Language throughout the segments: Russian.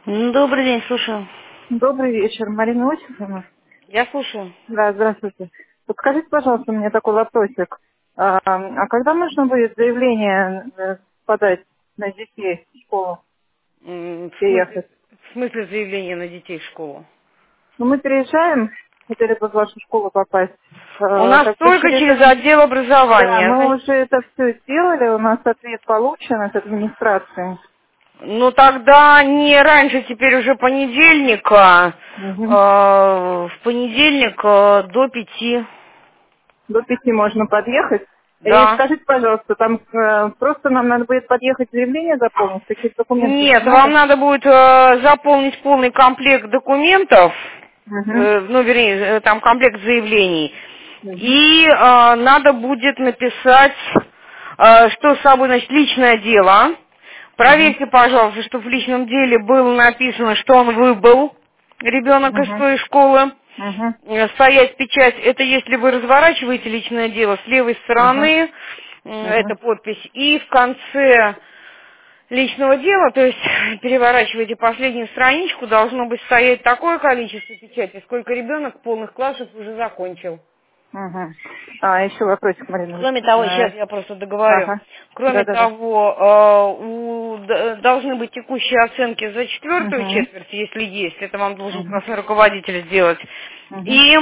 Добрый день, слушаю. Добрый вечер, Марина Иосифовна. Я слушаю. Да, здравствуйте. Подскажите, пожалуйста, мне такой вопросик. А когда нужно будет заявление подать на детей в школу, В смысле, переехать? в смысле заявления на детей в школу? Ну, мы переезжаем, хотели бы в вашу школу попасть. У нас Как бы только через... через отдел Да, образования. мы уже это все сделали, у нас ответ получен от администрации. Ну тогда не раньше, теперь уже понедельника. Мгм. В понедельник до 5. До 5 можно подъехать. И Да. скажите, пожалуйста, там просто нам надо будет подъехать, заявление заполнить, какие-то документы еще Нет, вам надо? надо будет заполнить полный комплект документов, Угу. ну, вернее, там комплект заявлений. Угу. И надо будет написать, что с собой, значит, личное дело. Угу. Проверьте, пожалуйста, чтобы в личном деле было написано, что он выбыл, ребенок из Угу. той школы. Угу. Стоять печать, это если вы разворачиваете личное дело с левой Угу. стороны, Угу. эта подпись, и в конце личного дела, то есть переворачиваете последнюю страничку, должно быть стоять такое количество печати, сколько ребенок полных классов уже закончил. Угу. А, еще вопросик, Марина Кроме того, Васильевна. сейчас я просто договорю. Ага. Кроме Да-да-да. того, должны быть текущие оценки за четвертую Угу. четверть, если есть, это вам должен Угу. классный руководитель сделать. Угу. И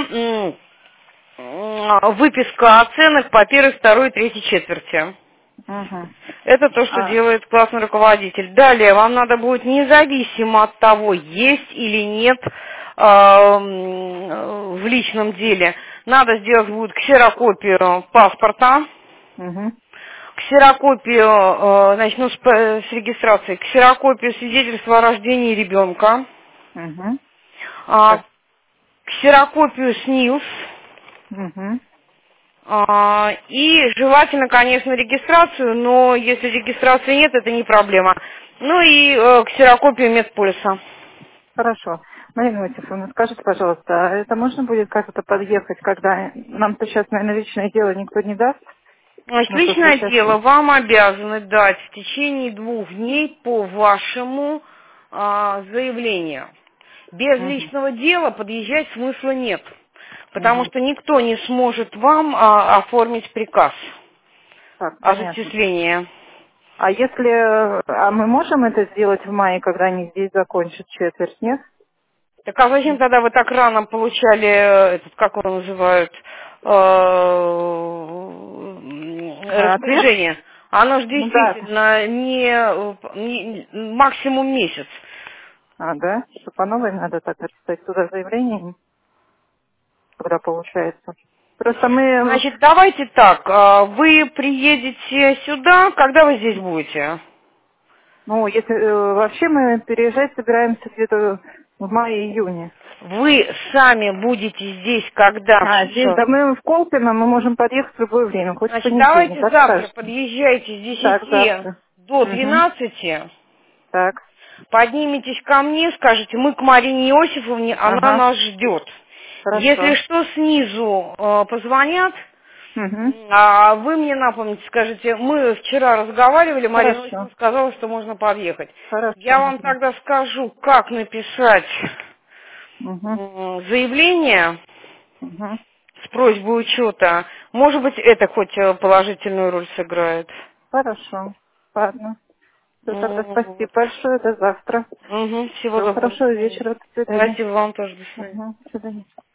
выписка оценок по первой, второй, третьей четверти. Угу. Это то, что А, делает классный руководитель. Далее вам надо будет, независимо от того, есть или нет в личном деле, надо сделать будет ксерокопию паспорта, угу. ксерокопию, значит, ну, с регистрацией, ксерокопию свидетельства о рождении ребенка, Угу. а, Так. ксерокопию СНИЛС, Угу. и желательно, конечно, регистрацию, но если регистрации нет, это не проблема. Ну и ксерокопию медпульса. Хорошо. Марина Иосифовна, скажите, пожалуйста, а это можно будет как-то подъехать, когда нам-то сейчас, наверное, личное дело никто не даст? Значит, Ну, просто личное сейчас... дело вам обязаны дать в течение 2 дней по вашему заявлению. Без Угу. личного дела подъезжать смысла нет, потому Угу. что никто не сможет вам оформить приказ Так, о понятно. зачислении. А если... А мы можем это сделать в мае, когда они здесь закончат четверть, нет? Так а зачем тогда вы так рано получали, этот, как его называют, Ответ? распоряжение? Оно же Ну да. действительно максимум месяц. А, да? Что по новой надо так написать туда заявление, когда получается. Просто мы... Значит, давайте так, вы приедете сюда, когда вы здесь будете? Ну, если вообще мы переезжать собираемся где-то в мае-июне. Вы сами будете здесь, когда А, здесь, все. да мы в Колпино, мы можем подъехать в любое время, хоть в Значит, понедельник, давайте как завтра скажете. подъезжайте с Так, 10 завтра. до Угу. 12. Так. Подниметесь ко мне, скажете, мы к Марине Иосифовне, она Ага. нас ждет. Если Хорошо. что, снизу позвонят, Угу. а вы мне напомните, скажете, мы вчера разговаривали, Марина Хорошо. Иосифовна сказала, что можно подъехать. Хорошо, Я вам Марина. тогда скажу, как написать Угу. заявление Угу. с просьбой учета. Может быть, это хоть положительную роль сыграет. Хорошо. Ладно. Все, тогда спасибо Вот. большое. До завтра. Всего Всего доброго, до хорошего свидания. вечера. До свидания. Спасибо вам тоже, до свидания. Угу. До свидания.